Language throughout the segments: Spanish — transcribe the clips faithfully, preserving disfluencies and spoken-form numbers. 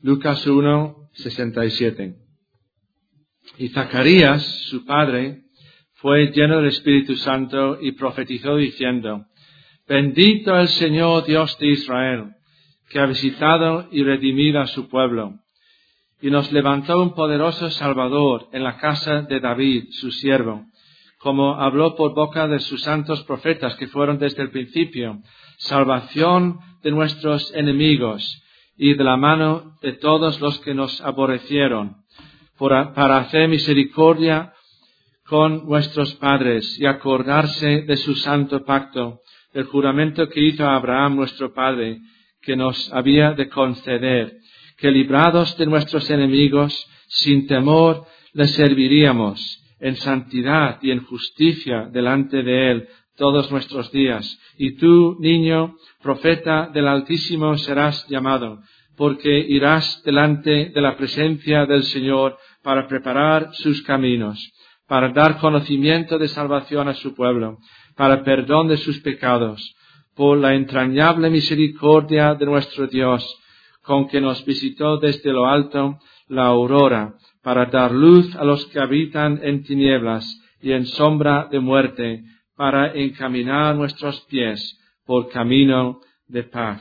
Lucas uno, sesenta y siete. Y Zacarías, su padre, fue lleno del Espíritu Santo y profetizó diciendo: Bendito el Señor Dios de Israel, que ha visitado y redimido a su pueblo, y nos levantó un poderoso Salvador en la casa de David, su siervo, como habló por boca de sus santos profetas que fueron desde el principio, salvación de nuestros enemigos y de la mano de todos los que nos aborrecieron, por, para hacer misericordia con nuestros padres y acordarse de su santo pacto, el juramento que hizo a Abraham nuestro padre, que nos había de conceder, que librados de nuestros enemigos, sin temor les serviríamos en santidad y en justicia delante de Él todos nuestros días. Y tú, niño, profeta del Altísimo serás llamado, porque irás delante de la presencia del Señor para preparar sus caminos, para dar conocimiento de salvación a su pueblo, para perdón de sus pecados, por la entrañable misericordia de nuestro Dios, con que nos visitó desde lo alto la aurora, para dar luz a los que habitan en tinieblas y en sombra de muerte, para encaminar nuestros pies por camino de paz.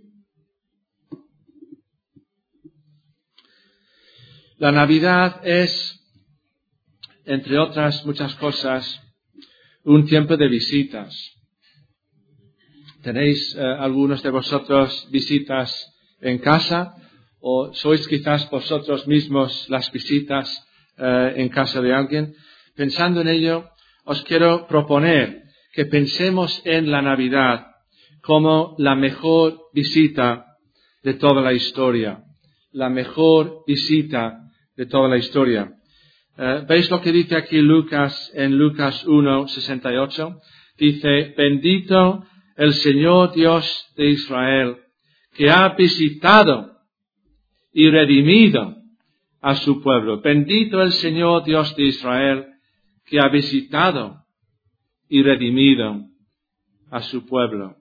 La Navidad es, entre otras muchas cosas, un tiempo de visitas. ¿Tenéis eh, algunos de vosotros visitas en casa? ¿O sois quizás vosotros mismos las visitas eh, en casa de alguien? Pensando en ello, os quiero proponer que pensemos en la Navidad como la mejor visita de toda la historia. La mejor visita de toda la historia. Uh, ¿Veis lo que dice aquí Lucas en Lucas uno, sesenta y ocho? Dice: Bendito el Señor Dios de Israel, que ha visitado y redimido a su pueblo. Bendito el Señor Dios de Israel, que ha visitado y redimido a su pueblo.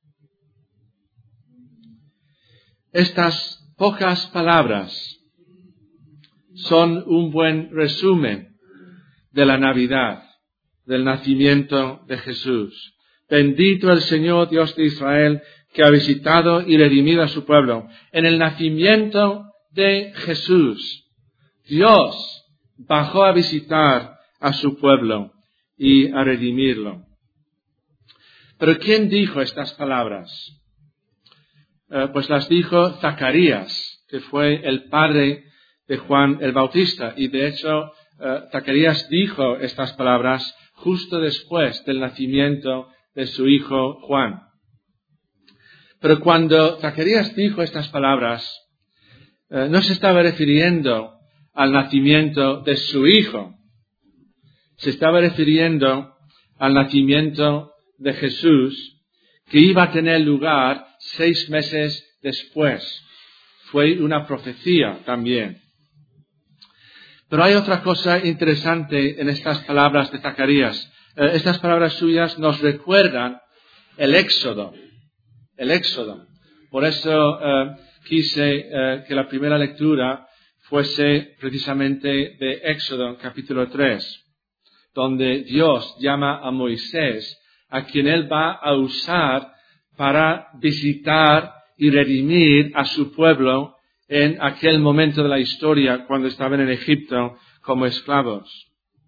Estas pocas palabras son un buen resumen de la Navidad, del nacimiento de Jesús. Bendito el Señor Dios de Israel, que ha visitado y redimido a su pueblo. En el nacimiento de Jesús, Dios bajó a visitar a su pueblo y a redimirlo. Pero ¿quién dijo estas palabras? Eh, pues las dijo Zacarías, que fue el padre de Juan el Bautista, y de hecho uh, Zacarías dijo estas palabras justo después del nacimiento de su hijo Juan. Pero cuando Zacarías dijo estas palabras, uh, no se estaba refiriendo al nacimiento de su hijo, se estaba refiriendo al nacimiento de Jesús, que iba a tener lugar seis meses después. Fue una profecía también. Pero hay otra cosa interesante en estas palabras de Zacarías. Eh, estas palabras suyas nos recuerdan el Éxodo. El Éxodo. Por eso eh, quise eh, que la primera lectura fuese precisamente de Éxodo, capítulo tres, donde Dios llama a Moisés, a quien Él va a usar para visitar y redimir a su pueblo en aquel momento de la historia cuando estaban en Egipto como esclavos.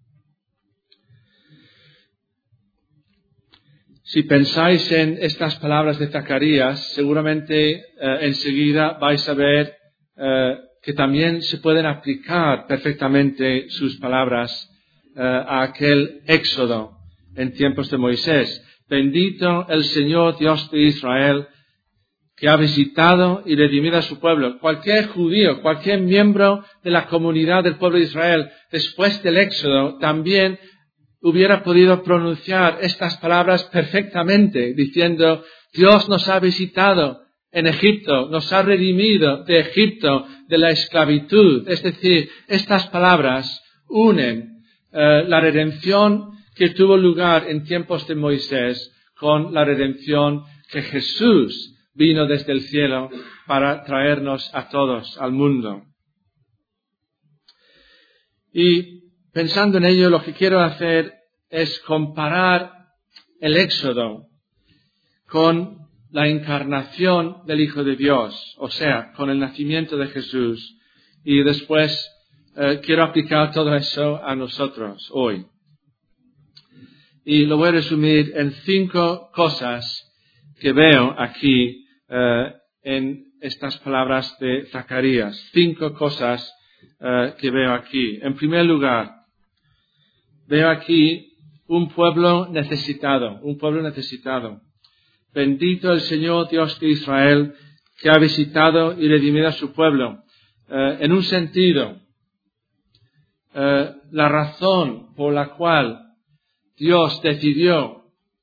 Si pensáis en estas palabras de Zacarías, seguramente eh, enseguida vais a ver eh, que también se pueden aplicar perfectamente sus palabras eh, a aquel éxodo en tiempos de Moisés. Bendito el Señor Dios de Israel, que ha visitado y redimido a su pueblo. Cualquier judío, cualquier miembro de la comunidad del pueblo de Israel, después del Éxodo, también hubiera podido pronunciar estas palabras perfectamente, diciendo: Dios nos ha visitado en Egipto, nos ha redimido de Egipto, de la esclavitud. Es decir, estas palabras unen eh, la redención que tuvo lugar en tiempos de Moisés con la redención que Jesús vino desde el cielo para traernos a todos al mundo. Y pensando en ello, lo que quiero hacer es comparar el Éxodo con la encarnación del Hijo de Dios, o sea, con el nacimiento de Jesús. Y después eh, quiero aplicar todo eso a nosotros hoy. Y lo voy a resumir en cinco cosas que veo aquí eh, en estas palabras de Zacarías. Cinco cosas eh, que veo aquí. En primer lugar, veo aquí un pueblo necesitado, un pueblo necesitado. Bendito el Señor Dios de Israel, que ha visitado y redimido a su pueblo. Eh, en un sentido, eh, la razón por la cual Dios decidió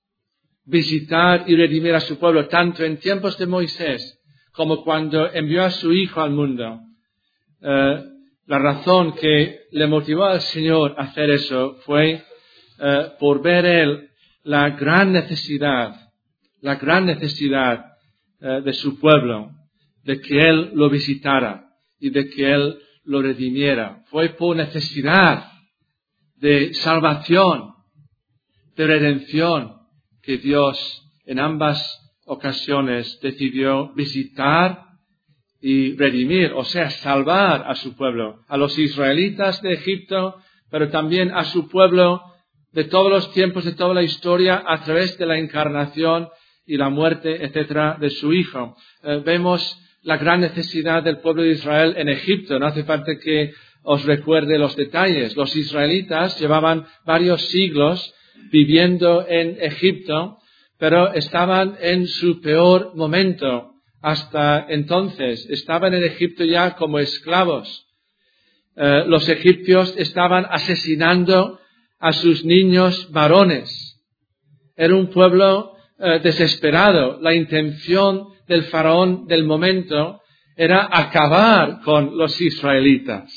visitar y redimir a su pueblo, tanto en tiempos de Moisés como cuando envió a su Hijo al mundo, eh, la razón que le motivó al Señor a hacer eso fue eh, por ver Él la gran necesidad, la gran necesidad eh, de su pueblo, de que Él lo visitara y de que Él lo redimiera. Fue por necesidad de salvación, de redención, que Dios en ambas ocasiones decidió visitar y redimir, o sea, salvar a su pueblo, a los israelitas de Egipto, pero también a su pueblo de todos los tiempos, de toda la historia, a través de la encarnación y la muerte, etcétera, de su Hijo. Eh, vemos la gran necesidad del pueblo de Israel en Egipto. No hace falta que os recuerde los detalles. Los israelitas llevaban varios siglos viviendo en Egipto, pero estaban en su peor momento hasta entonces. Estaban en Egipto ya como esclavos. Eh, los egipcios estaban asesinando a sus niños varones. Era un pueblo eh, desesperado. La intención del faraón del momento era acabar con los israelitas.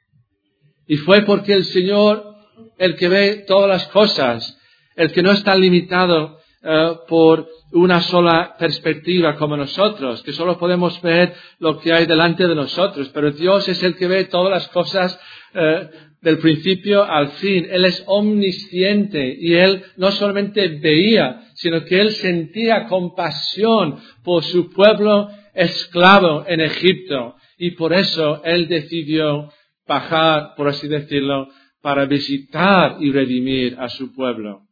Y fue porque el Señor, el que ve todas las cosas, el que no está limitado uh, por una sola perspectiva como nosotros, que solo podemos ver lo que hay delante de nosotros, pero Dios es el que ve todas las cosas uh, del principio al fin. Él es omnisciente y Él no solamente veía, sino que Él sentía compasión por su pueblo esclavo en Egipto, y por eso Él decidió bajar, por así decirlo, para visitar y redimir a su pueblo.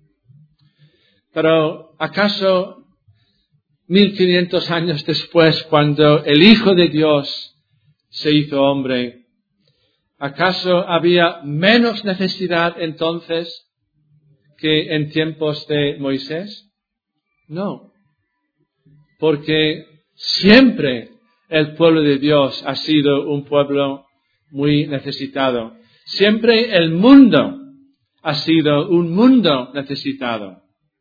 Pero ¿acaso mil quinientos años después, cuando el Hijo de Dios se hizo hombre, acaso había menos necesidad entonces que en tiempos de Moisés? No, porque siempre el pueblo de Dios ha sido un pueblo muy necesitado. Siempre el mundo ha sido un mundo necesitado.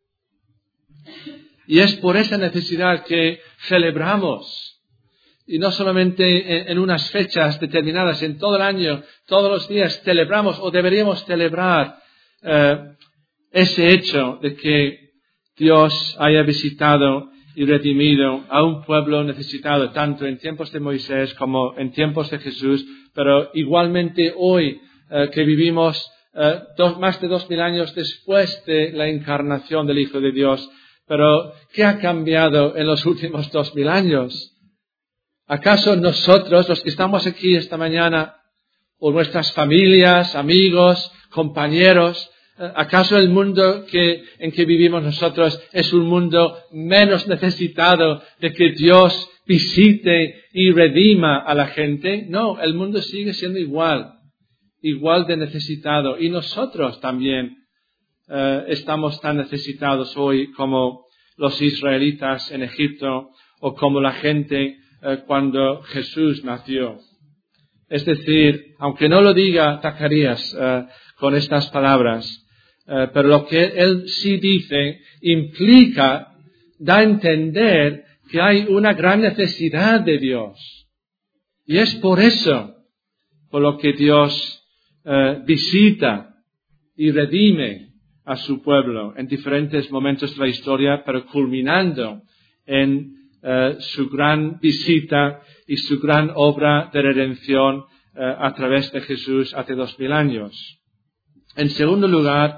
Y es por esa necesidad que celebramos, y no solamente en, en unas fechas determinadas, en todo el año, todos los días celebramos o deberíamos celebrar eh, ese hecho de que Dios haya visitado y redimido a un pueblo necesitado, tanto en tiempos de Moisés como en tiempos de Jesús, pero igualmente hoy eh, que vivimos eh, dos, más de dos mil años después de la encarnación del Hijo de Dios. Pero, ¿qué ha cambiado en los últimos dos mil años? ¿Acaso nosotros, los que estamos aquí esta mañana, o nuestras familias, amigos, compañeros, acaso el mundo que, en que vivimos nosotros es un mundo menos necesitado de que Dios visite y redima a la gente? No, el mundo sigue siendo igual, igual de necesitado. Y nosotros también Uh, estamos tan necesitados hoy como los israelitas en Egipto o como la gente uh, cuando Jesús nació. Es decir, aunque no lo diga Zacarías uh, con estas palabras, uh, pero lo que él sí dice implica, da a entender que hay una gran necesidad de Dios. Y es por eso por lo que Dios uh, visita y redime a su pueblo en diferentes momentos de la historia, pero culminando en eh, su gran visita y su gran obra de redención eh, a través de Jesús hace dos mil años. En segundo lugar,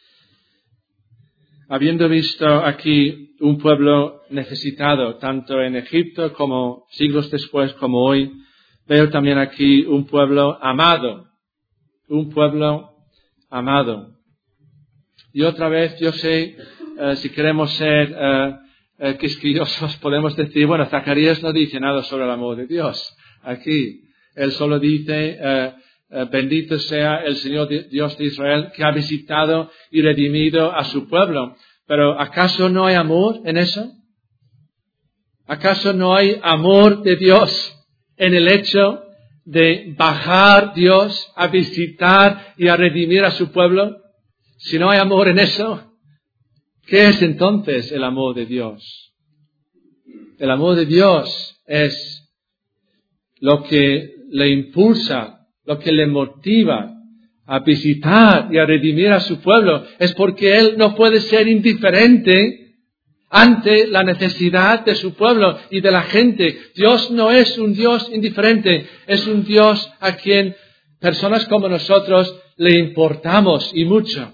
habiendo visto aquí un pueblo necesitado, tanto en Egipto como siglos después como hoy, veo también aquí un pueblo amado, un pueblo amado. Y otra vez, yo sé, eh, si queremos ser eh, eh, quisquillosos, podemos decir, bueno, Zacarías no dice nada sobre el amor de Dios aquí. Él solo dice, eh, eh, bendito sea el Señor Dios de Israel que ha visitado y redimido a su pueblo. Pero ¿acaso no hay amor en eso? ¿Acaso no hay amor de Dios en el hecho de bajar Dios a visitar y a redimir a su pueblo? Si no hay amor en eso, ¿qué es entonces el amor de Dios? El amor de Dios es lo que le impulsa, lo que le motiva a visitar y a redimir a su pueblo. Es porque Él no puede ser indiferente ante la necesidad de su pueblo y de la gente. Dios no es un Dios indiferente, es un Dios a quien personas como nosotros le importamos y mucho.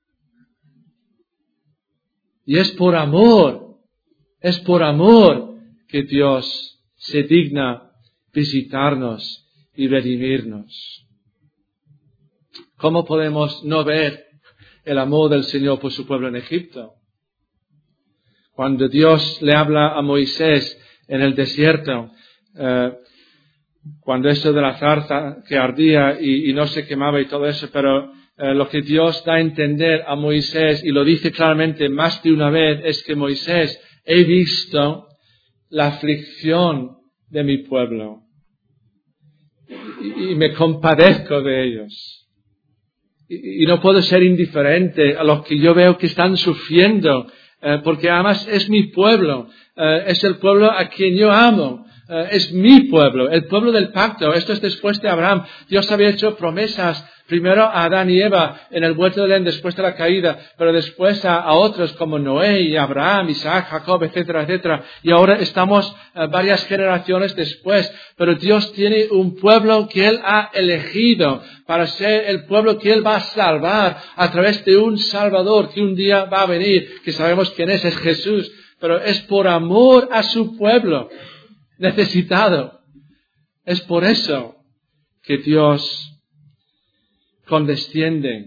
Y es por amor, es por amor que Dios se digna visitarnos y redimirnos. ¿Cómo podemos no ver el amor del Señor por su pueblo en Egipto? Cuando Dios le habla a Moisés en el desierto, eh, cuando eso de la zarza que ardía y, y no se quemaba y todo eso, pero eh, lo que Dios da a entender a Moisés, y lo dice claramente más de una vez, es que Moisés, he visto la aflicción de mi pueblo y, y me compadezco de ellos. Y, y no puedo ser indiferente a los que yo veo que están sufriendo, eh, porque además es mi pueblo, eh, es el pueblo a quien yo amo. Uh, es mi pueblo, el pueblo del pacto. Esto es después de Abraham. Dios había hecho promesas primero a Adán y Eva en el huerto de Edén después de la caída, pero después a, a otros como Noé y Abraham, Isaac, Jacob, etcétera, etcétera. Y ahora estamos uh, varias generaciones después, pero Dios tiene un pueblo que Él ha elegido para ser el pueblo que Él va a salvar a través de un Salvador que un día va a venir, que sabemos quién es, es Jesús, pero es por amor a su pueblo necesitado. Es por eso que Dios condesciende.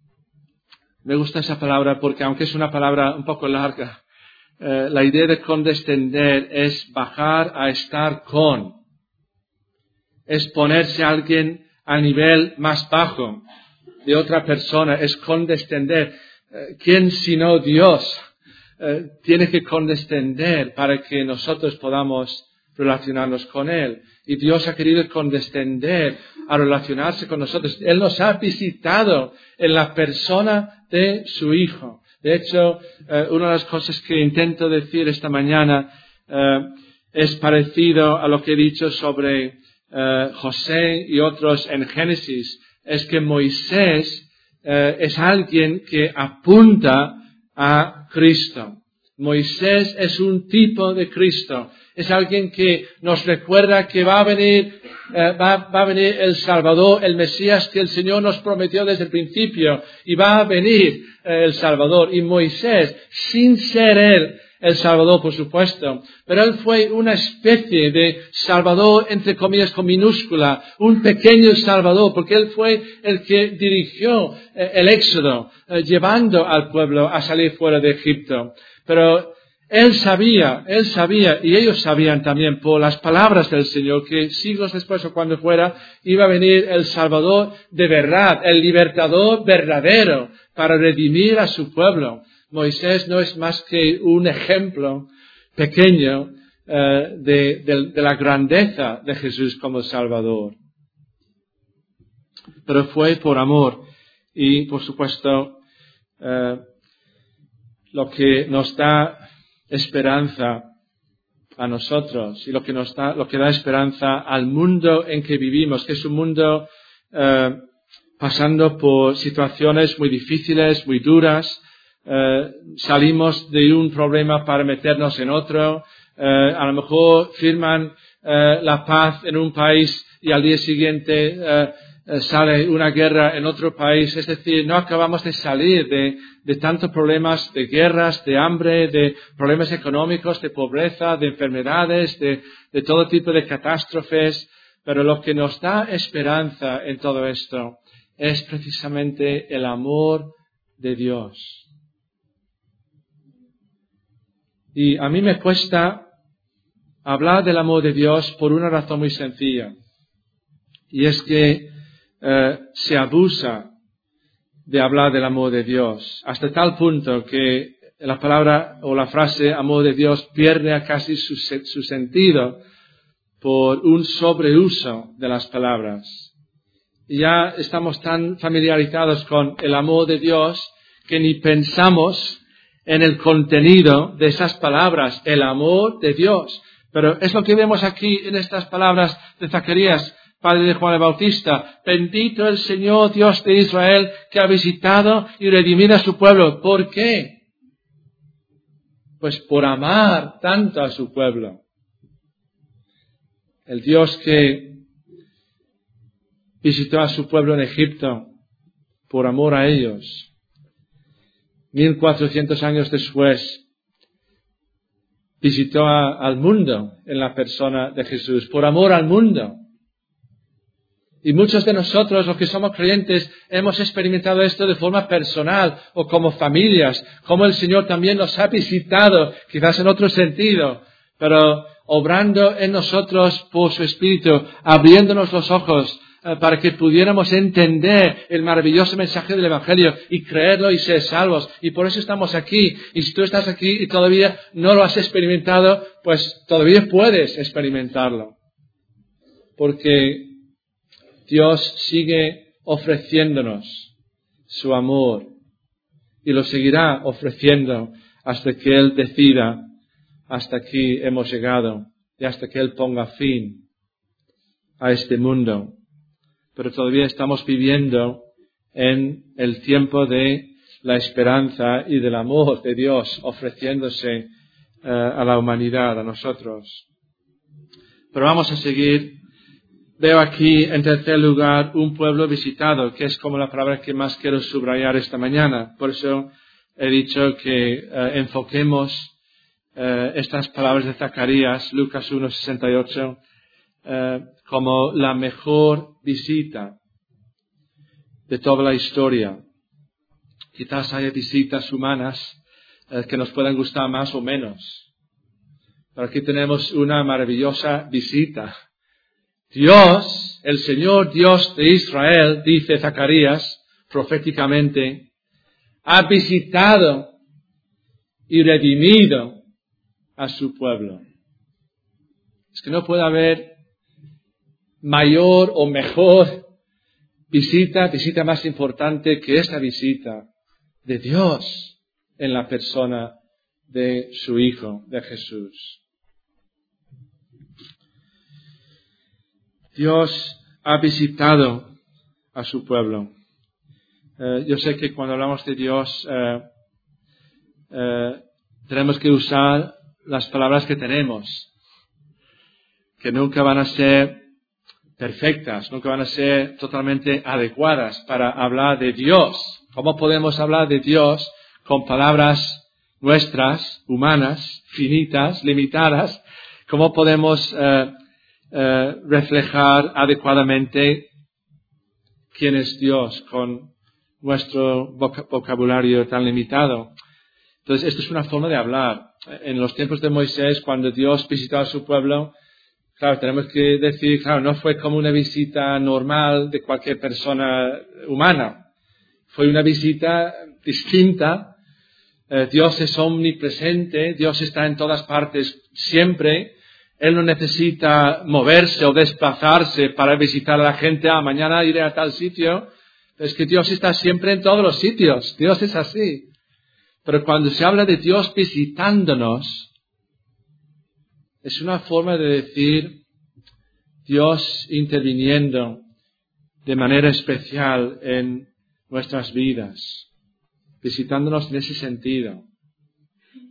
Me gusta esa palabra porque aunque es una palabra un poco larga, eh, la idea de condescender es bajar a estar con. Es ponerse a alguien a nivel más bajo de otra persona. Es condescender. Eh, ¿Quién sino Dios eh, tiene que condescender para que nosotros podamos relacionarnos con Él? Y Dios ha querido condescender a relacionarse con nosotros. Él nos ha visitado en la persona de su Hijo. De hecho, eh, una de las cosas que intento decir esta mañana eh, es parecido a lo que he dicho sobre eh, José y otros en Génesis. Es que Moisés eh, es alguien que apunta a Cristo. Moisés es un tipo de Cristo. Es alguien que nos recuerda que va a venir, eh, va, va a venir el Salvador, el Mesías que el Señor nos prometió desde el principio. Y va a venir eh, el Salvador. Y Moisés, sin ser él el Salvador, por supuesto, pero él fue una especie de Salvador, entre comillas, con minúscula, un pequeño Salvador, porque él fue el que dirigió eh, el Éxodo, eh, llevando al pueblo a salir fuera de Egipto. Pero él sabía, él sabía, y ellos sabían también por las palabras del Señor, que siglos después o cuando fuera, iba a venir el Salvador de verdad, el libertador verdadero, para redimir a su pueblo. Moisés no es más que un ejemplo pequeño eh, de, de, de la grandeza de Jesús como Salvador. Pero fue por amor y, por supuesto, eh, lo que nos da esperanza a nosotros y lo que nos da, lo que da esperanza al mundo en que vivimos, que es un mundo eh, pasando por situaciones muy difíciles, muy duras. Uh, salimos de un problema para meternos en otro, eh, a lo mejor firman eh, la paz en un país y al día siguiente eh, eh, sale una guerra en otro país. Es decir, no acabamos de salir de, de tantos problemas de guerras, de hambre, de problemas económicos, de pobreza, de enfermedades, de, de todo tipo de catástrofes. Pero lo que nos da esperanza en todo esto es precisamente el amor de Dios. Y a mí me cuesta hablar del amor de Dios por una razón muy sencilla. Y es que eh, se abusa de hablar del amor de Dios, hasta tal punto que la palabra o la frase amor de Dios pierde casi su, su sentido por un sobreuso de las palabras. Y ya estamos tan familiarizados con el amor de Dios que ni pensamos en el contenido de esas palabras, el amor de Dios. Pero es lo que vemos aquí en estas palabras de Zacarías, padre de Juan el Bautista. Bendito el Señor Dios de Israel, que ha visitado y redimido a su pueblo. ¿Por qué? Pues por amar tanto a su pueblo. El Dios que visitó a su pueblo en Egipto por amor a ellos. Mil cuatrocientos años después, visitó a, al mundo en la persona de Jesús, por amor al mundo. Y muchos de nosotros, los que somos creyentes, hemos experimentado esto de forma personal o como familias, como el Señor también nos ha visitado, quizás en otro sentido, pero obrando en nosotros por su Espíritu, abriéndonos los ojos eh, para que pudiéramos entender el maravilloso mensaje del Evangelio y creerlo y ser salvos. Y por eso estamos aquí. Y si tú estás aquí y todavía no lo has experimentado, pues todavía puedes experimentarlo. Porque Dios sigue ofreciéndonos su amor y lo seguirá ofreciendo hasta que Él decida, hasta aquí hemos llegado y hasta que Él ponga fin a este mundo. Pero todavía estamos viviendo en el tiempo de la esperanza y del amor de Dios ofreciéndose uh, a la humanidad, a nosotros. Pero vamos a seguir. Veo aquí, en tercer lugar, un pueblo visitado, que es como la palabra que más quiero subrayar esta mañana. Por eso he dicho que uh, enfoquemos uh, estas palabras de Zacarías, Lucas uno, sesenta y ocho, uh, como la mejor visita de toda la historia. Quizás haya visitas humanas uh, que nos puedan gustar más o menos. Pero aquí tenemos una maravillosa visita. Dios, el Señor Dios de Israel, dice Zacarías proféticamente, ha visitado y redimido a su pueblo. Es que no puede haber mayor o mejor visita, visita más importante que esta visita de Dios en la persona de su Hijo, de Jesús. Dios ha visitado a su pueblo. Eh, yo sé que cuando hablamos de Dios eh, eh, tenemos que usar las palabras que tenemos, que nunca van a ser perfectas, nunca van a ser totalmente adecuadas para hablar de Dios. ¿Cómo podemos hablar de Dios con palabras nuestras, humanas, finitas, limitadas? ¿Cómo podemos eh, eh, reflejar adecuadamente quién es Dios con nuestro vocabulario tan limitado? Entonces, esto es una forma de hablar. En los tiempos de Moisés, cuando Dios visitó a su pueblo, claro, tenemos que decir, claro, no fue como una visita normal de cualquier persona humana. Fue una visita distinta. Eh, Dios es omnipresente, Dios está en todas partes siempre. Él no necesita moverse o desplazarse para visitar a la gente. Ah, mañana iré a tal sitio. Es que Dios está siempre en todos los sitios. Dios es así. Pero cuando se habla de Dios visitándonos, es una forma de decir Dios interviniendo de manera especial en nuestras vidas, visitándonos en ese sentido.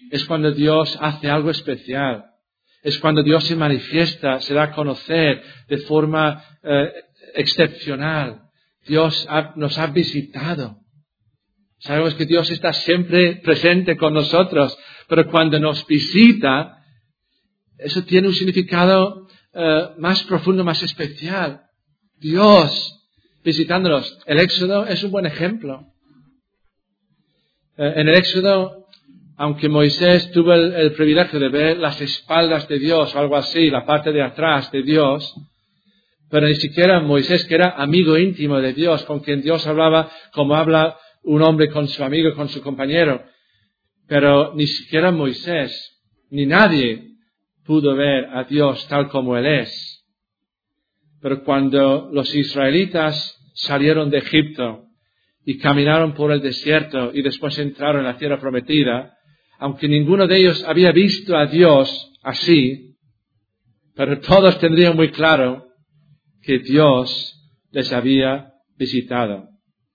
es cuando Dios hace algo especial. Es cuando Dios se manifiesta, se da a conocer de forma eh, excepcional. Dios ha, nos ha visitado. Sabemos que Dios está siempre presente con nosotros, pero cuando nos visita, eso tiene un significado eh, más profundo, más especial. Dios visitándonos. El Éxodo es un buen ejemplo. Eh, en el Éxodo, aunque Moisés tuvo el, el privilegio de ver las espaldas de Dios o algo así, la parte de atrás de Dios, pero ni siquiera Moisés, que era amigo íntimo de Dios, con quien Dios hablaba como habla un hombre con su amigo, con su compañero, pero ni siquiera Moisés, ni nadie pudo ver a Dios tal como Él es. Pero cuando los israelitas salieron de Egipto y caminaron por el desierto y después entraron en la tierra prometida, aunque ninguno de ellos había visto a Dios así, pero todos tendrían muy claro que Dios les había visitado.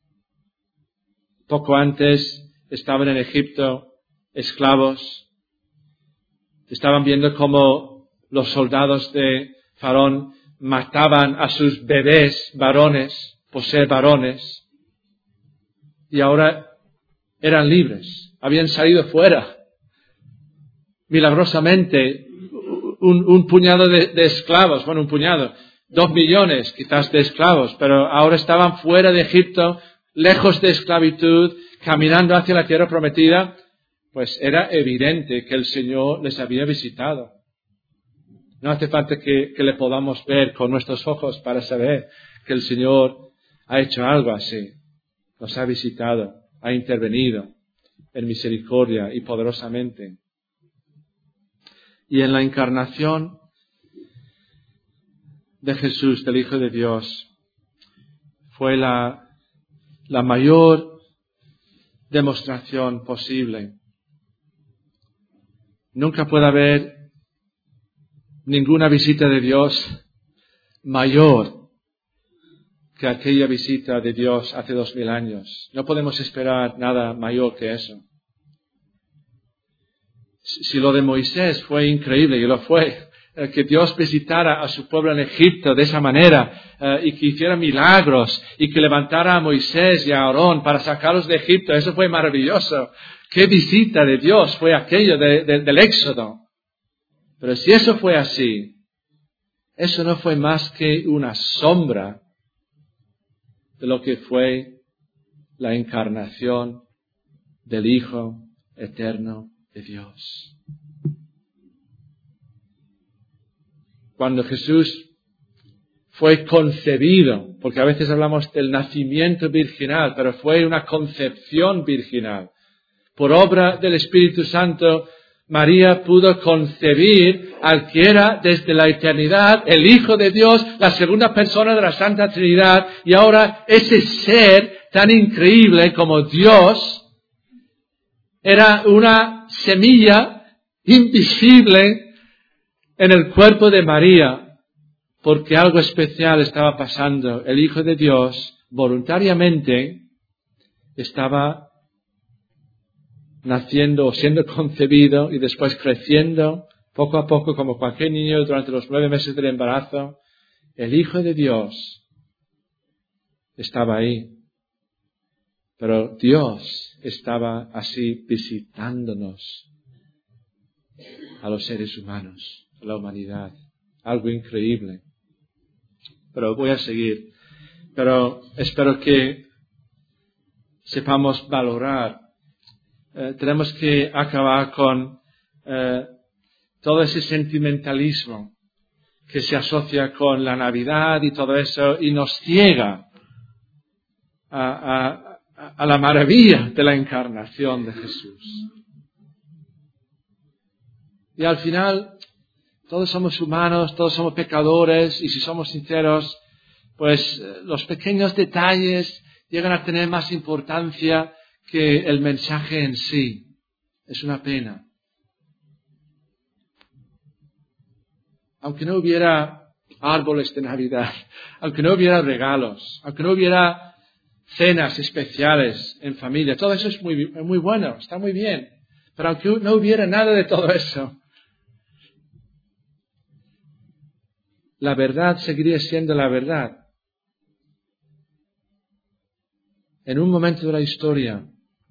Poco antes estaban en Egipto esclavos, estaban viendo cómo los soldados de Faraón mataban a sus bebés varones, por ser varones, y ahora eran libres, habían salido fuera. Milagrosamente, un, un puñado de, de esclavos, bueno, un puñado, dos millones quizás de esclavos, pero ahora estaban fuera de Egipto, lejos de esclavitud, caminando hacia la tierra prometida. Pues era evidente que el Señor les había visitado. No hace falta que, que le podamos ver con nuestros ojos para saber que el Señor ha hecho algo así. Nos ha visitado, ha intervenido en misericordia y poderosamente. Y en la encarnación de Jesús, del Hijo de Dios, fue la, la mayor demostración posible. Nunca puede haber ninguna visita de Dios mayor que aquella visita de Dios hace dos mil años. No podemos esperar nada mayor que eso. Si lo de Moisés fue increíble, y lo fue, que Dios visitara a su pueblo en Egipto de esa manera, eh, y que hiciera milagros, y que levantara a Moisés y a Aarón para sacarlos de Egipto, eso fue maravilloso. ¿Qué visita de Dios fue aquello de, de, del Éxodo? Pero si eso fue así, eso no fue más que una sombra de lo que fue la encarnación del Hijo eterno de Dios. Cuando Jesús fue concebido, porque a veces hablamos del nacimiento virginal, pero fue una concepción virginal. Por obra del Espíritu Santo, María pudo concebir al que era desde la eternidad el Hijo de Dios, la segunda persona de la Santa Trinidad, y ahora ese ser tan increíble como Dios era una semilla invisible en el cuerpo de María, porque algo especial estaba pasando. El Hijo de Dios voluntariamente estaba naciendo o siendo concebido y después creciendo poco a poco como cualquier niño durante los nueve meses del embarazo. El Hijo de Dios estaba ahí. Pero Dios estaba así visitándonos a los seres humanos, a la humanidad. Algo increíble. Pero voy a seguir. Pero espero que sepamos valorar. Eh, tenemos que acabar con eh, todo ese sentimentalismo que se asocia con la Navidad y todo eso y nos ciega a, a, a la maravilla de la encarnación de Jesús. Y al final, todos somos humanos, todos somos pecadores, y si somos sinceros, pues los pequeños detalles llegan a tener más importancia que el mensaje en sí. Es una pena. Aunque no hubiera árboles de Navidad, aunque no hubiera regalos, aunque no hubiera cenas especiales en familia, todo eso es muy, muy bueno, está muy bien. Pero aunque no hubiera nada de todo eso, la verdad seguiría siendo la verdad. En un momento de la historia,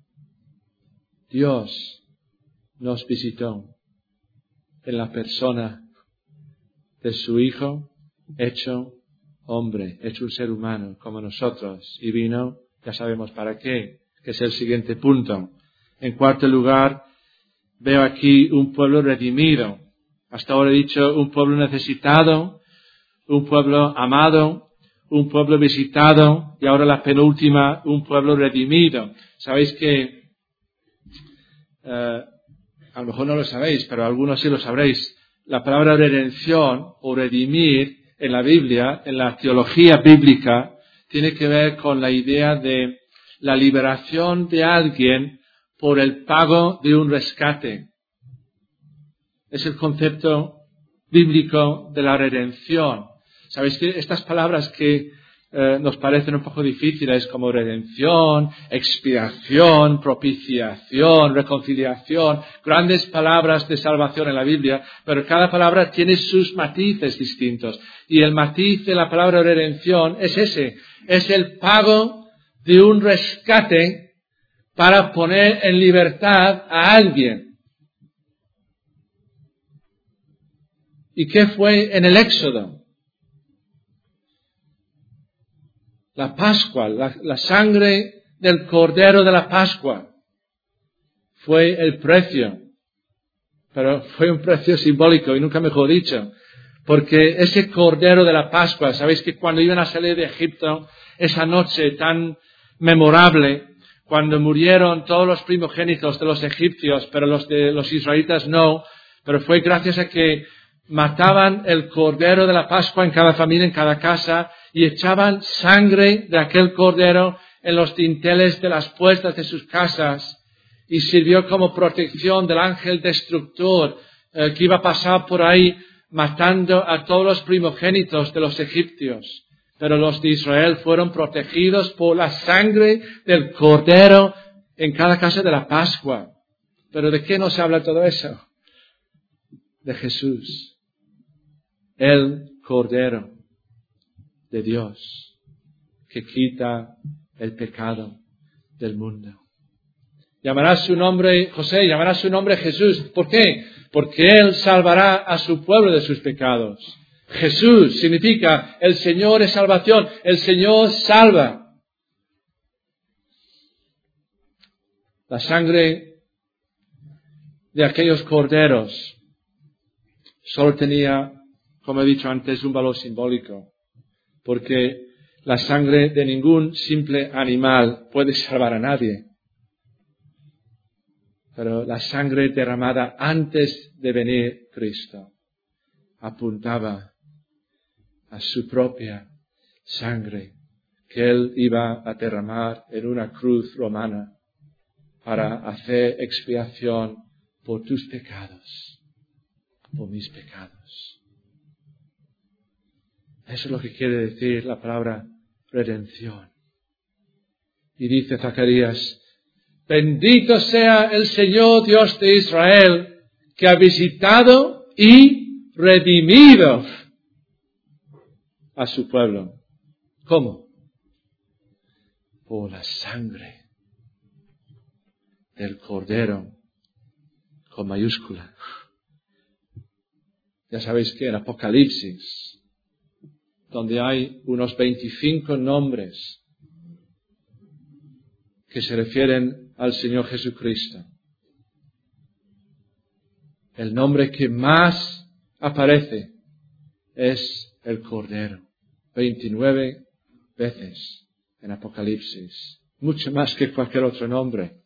Dios nos visitó en la persona de su Hijo, hecho hombre, hecho un ser humano como nosotros, y vino, ya sabemos para qué, que es el siguiente punto. En cuarto lugar, veo aquí un pueblo redimido. Hasta ahora he dicho un pueblo necesitado, un pueblo amado, un pueblo visitado, y ahora la penúltima, un pueblo redimido. Sabéis que, eh, a lo mejor no lo sabéis, pero algunos sí lo sabréis, la palabra redención o redimir en la Biblia, en la teología bíblica, tiene que ver con la idea de la liberación de alguien por el pago de un rescate. Es el concepto bíblico de la redención. Sabéis que estas palabras que eh, nos parecen un poco difíciles, como redención, expiación, propiciación, reconciliación, grandes palabras de salvación en la Biblia, pero cada palabra tiene sus matices distintos. Y el matiz de la palabra redención es ese, es el pago de un rescate para poner en libertad a alguien. ¿Y qué fue en el Éxodo? La Pascua, la, la sangre del Cordero de la Pascua fue el precio, pero fue un precio simbólico y nunca mejor dicho, porque ese Cordero de la Pascua, sabéis que cuando iban a salir de Egipto, esa noche tan memorable, cuando murieron todos los primogénitos de los egipcios, pero los de los israelitas no, pero fue gracias a que mataban el Cordero de la Pascua en cada familia, en cada casa, y echaban sangre de aquel Cordero en los dinteles de las puertas de sus casas, y sirvió como protección del ángel destructor eh, que iba a pasar por ahí matando a todos los primogénitos de los egipcios. Pero los de Israel fueron protegidos por la sangre del Cordero en cada casa de la Pascua. ¿Pero de qué nos habla todo eso? De Jesús, el Cordero de Dios, que quita el pecado del mundo. Llamará su nombre José, llamará su nombre Jesús. ¿Por qué? Porque Él salvará a su pueblo de sus pecados. Jesús significa el Señor es salvación, el Señor salva. La sangre de aquellos corderos solo tenía, como he dicho antes, un valor simbólico, porque la sangre de ningún simple animal puede salvar a nadie. Pero la sangre derramada antes de venir Cristo apuntaba a su propia sangre que Él iba a derramar en una cruz romana para hacer expiación por tus pecados, por mis pecados. Eso es lo que quiere decir la palabra redención. Y dice Zacarías: bendito sea el Señor Dios de Israel, que ha visitado y redimido a su pueblo. ¿Cómo? Por la sangre del Cordero, con mayúscula. Ya sabéis que en Apocalipsis, donde hay unos veinticinco nombres que se refieren al Señor Jesucristo, el nombre que más aparece es el Cordero. veintinueve veces en Apocalipsis. Mucho más que cualquier otro nombre.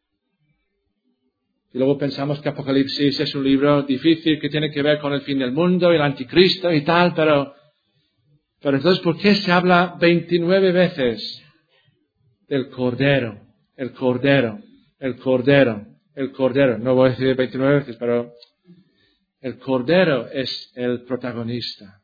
Y luego pensamos que Apocalipsis es un libro difícil que tiene que ver con el fin del mundo y el anticristo y tal, pero, pero entonces, ¿por qué se habla veintinueve veces del Cordero? El Cordero, el Cordero, el Cordero. No voy a decir veintinueve veces, pero el Cordero es el protagonista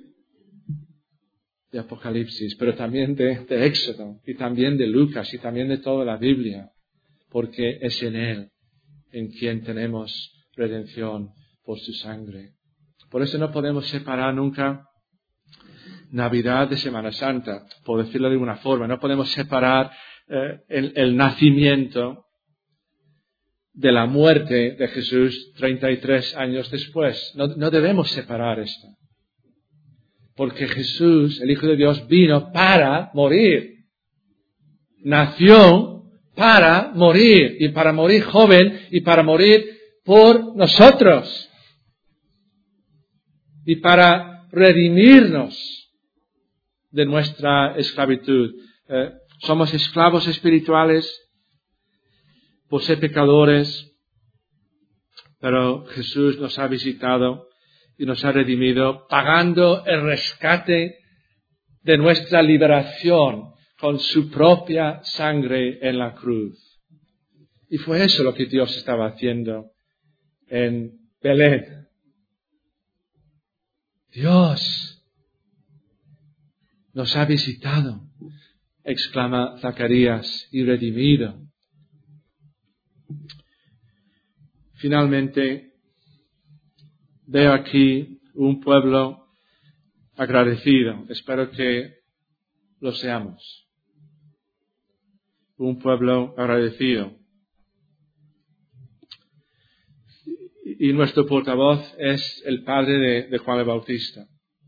de Apocalipsis, pero también de, de Éxodo, y también de Lucas, y también de toda la Biblia, porque es en Él en quien tenemos redención por su sangre. Por eso no podemos separar nunca Navidad de Semana Santa, por decirlo de alguna forma. No podemos separar eh, el, el nacimiento de la muerte de Jesús treinta y tres años después. No, no debemos separar esto. Porque Jesús, el Hijo de Dios, vino para morir. Nació para morir, y para morir joven, y para morir por nosotros. Y para redimirnos de nuestra esclavitud. Eh, somos esclavos espirituales por ser pecadores, pero Jesús nos ha visitado y nos ha redimido, pagando el rescate de nuestra liberación con su propia sangre en la cruz. Y fue eso lo que Dios estaba haciendo en Belén. Dios nos ha visitado, exclama Zacarías, y redimido. Finalmente, veo aquí un pueblo agradecido. Espero que lo seamos. Un pueblo agradecido. Y nuestro portavoz es el padre de, de Juan el Bautista.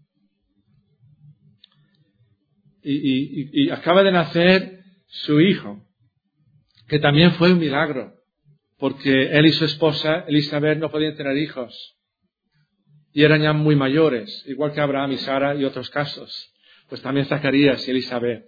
Y, y, y acaba de nacer su hijo, que también fue un milagro, porque él y su esposa, Elizabeth, no podían tener hijos. Y eran ya muy mayores, igual que Abraham y Sara y otros casos. Pues también Zacarías y Elizabeth.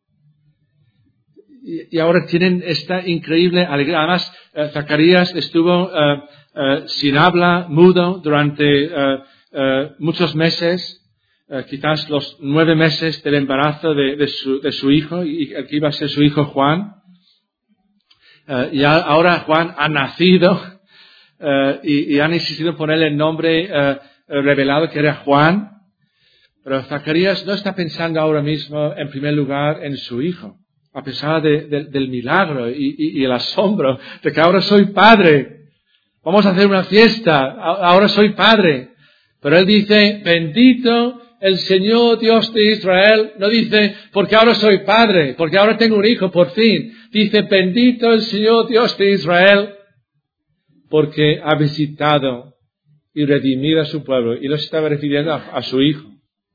Y, y ahora tienen esta increíble alegría. Además, eh, Zacarías estuvo eh, eh, sin habla, mudo, durante eh, eh, muchos meses. Uh, quizás los nueve meses del embarazo de, de, su, de su hijo, y el que iba a ser su hijo Juan. Uh, y a, ahora Juan ha nacido uh, y, y han insistido en ponerle el nombre uh, revelado que era Juan. Pero Zacarías no está pensando ahora mismo en primer lugar en su hijo, a pesar de, de, del milagro y, y, y el asombro de que ahora soy padre. Vamos a hacer una fiesta, ahora soy padre. Pero él dice, bendito el Señor Dios de Israel. No dice, porque ahora soy padre, porque ahora tengo un hijo, por fin. Dice, bendito el Señor Dios de Israel, porque ha visitado y redimido a su pueblo. Y no se estaba refiriendo a, a su hijo,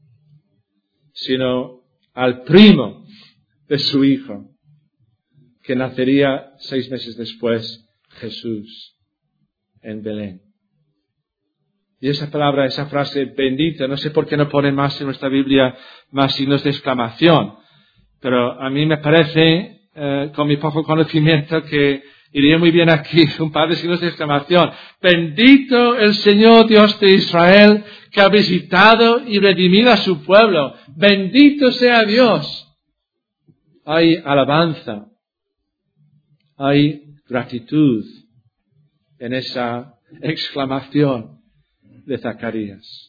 sino al primo de su hijo, que nacería seis meses después, Jesús, en Belén. Y esa palabra, esa frase, bendita, no sé por qué no pone más en nuestra Biblia más signos de exclamación, pero a mí me parece, eh, con mi poco conocimiento, que iría muy bien aquí un par de signos de exclamación. Bendito el Señor Dios de Israel, que ha visitado y redimido a su pueblo. Bendito sea Dios. Hay alabanza, hay gratitud en esa exclamación de Zacarías.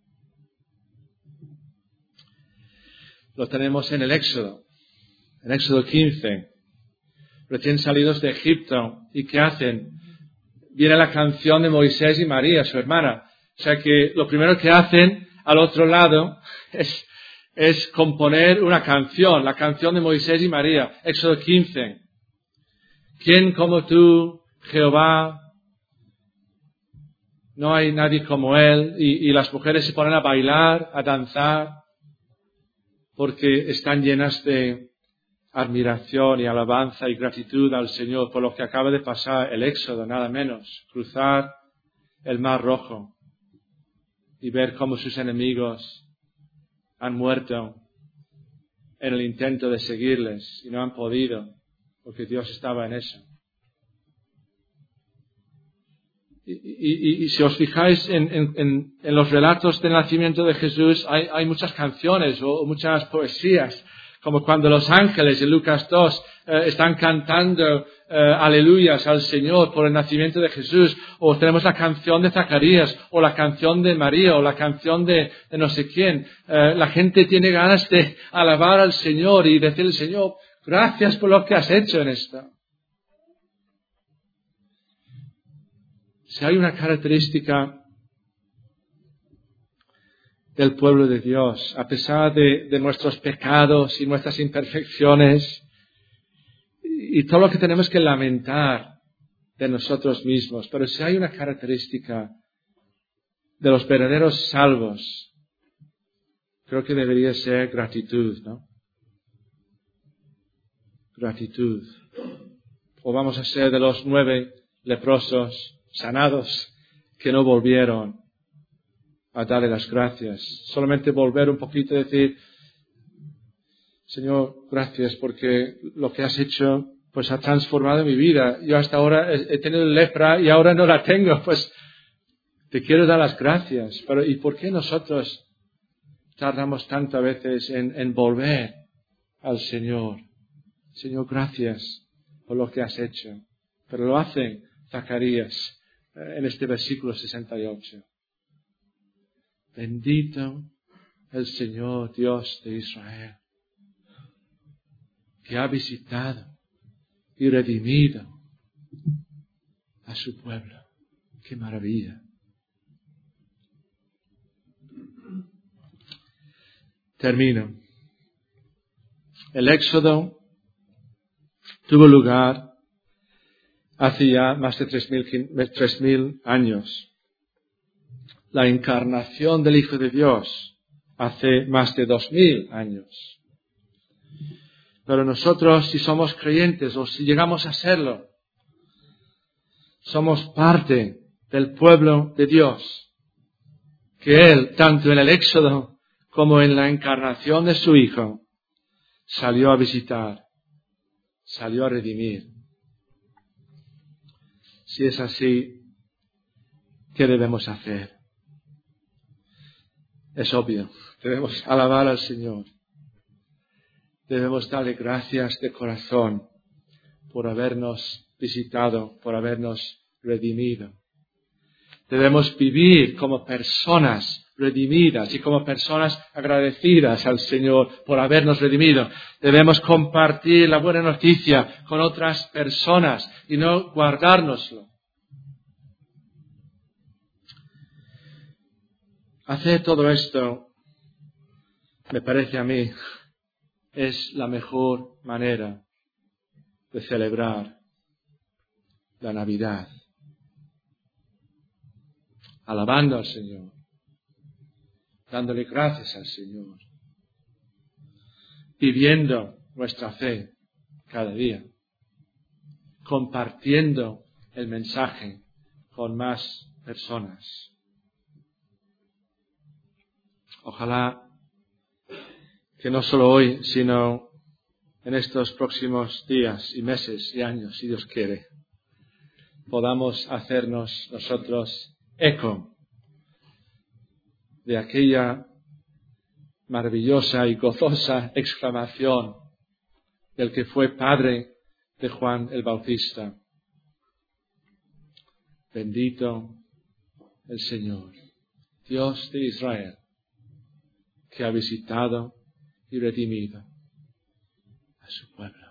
Lo tenemos en el Éxodo, en Éxodo quince, recién salidos de Egipto. ¿Y qué hacen? Viene la canción de Moisés y María, su hermana. O sea que lo primero que hacen al otro lado es, es componer una canción, la canción de Moisés y María. Éxodo quince. ¿Quién como tú, Jehová? No hay nadie como Él. Y, y las mujeres se ponen a bailar, a danzar, porque están llenas de admiración y alabanza y gratitud al Señor por lo que acaba de pasar el Éxodo, nada menos. Cruzar el Mar Rojo y ver cómo sus enemigos han muerto en el intento de seguirles y no han podido, porque Dios estaba en eso. Y, y, y si os fijáis en, en, en los relatos del nacimiento de Jesús, hay, hay muchas canciones o, o muchas poesías, como cuando los ángeles en Lucas dos eh, están cantando eh, aleluyas al Señor por el nacimiento de Jesús, o tenemos la canción de Zacarías, o la canción de María, o la canción de, de no sé quién. Eh, la gente tiene ganas de alabar al Señor y decirle, Señor, gracias por lo que has hecho en esto. Si hay una característica del pueblo de Dios, a pesar de, de nuestros pecados y nuestras imperfecciones y, y todo lo que tenemos que lamentar de nosotros mismos, pero si hay una característica de los verdaderos salvos, creo que debería ser gratitud, ¿no? Gratitud. O vamos a ser de los nueve leprosos sanados que no volvieron a darle las gracias. Solamente volver un poquito y decir, Señor, gracias porque lo que has hecho pues ha transformado mi vida. Yo hasta ahora he, he tenido lepra y ahora no la tengo. Pues te quiero dar las gracias. Pero ¿y por qué nosotros tardamos tanto a veces en, en volver al Señor? Señor, gracias por lo que has hecho. Pero lo hace Zacarías en este versículo sesenta y ocho. Bendito el Señor Dios de Israel, que ha visitado y redimido a su pueblo. ¡Qué maravilla! Termino. El Éxodo tuvo lugar hace ya más de tres mil años. La encarnación del Hijo de Dios hace más de dos mil años. Pero nosotros, si somos creyentes o si llegamos a serlo, somos parte del pueblo de Dios, que Él, tanto en el Éxodo como en la encarnación de su Hijo, salió a visitar, salió a redimir. Si es así, ¿qué debemos hacer? Es obvio, debemos alabar al Señor. Debemos darle gracias de corazón por habernos visitado, por habernos redimido. Debemos vivir como personas redimidas y como personas agradecidas al Señor por habernos redimido. Debemos compartir la buena noticia con otras personas y no guardárnoslo. Hacer todo esto, me parece a mí, es la mejor manera de celebrar la Navidad. Alabando al Señor, dándole gracias al Señor, viviendo nuestra fe cada día, compartiendo el mensaje con más personas. Ojalá que no solo hoy, sino en estos próximos días y meses y años, si Dios quiere, podamos hacernos nosotros eco de aquella maravillosa y gozosa exclamación del que fue padre de Juan el Bautista. Bendito el Señor, Dios de Israel, que ha visitado y redimido a su pueblo.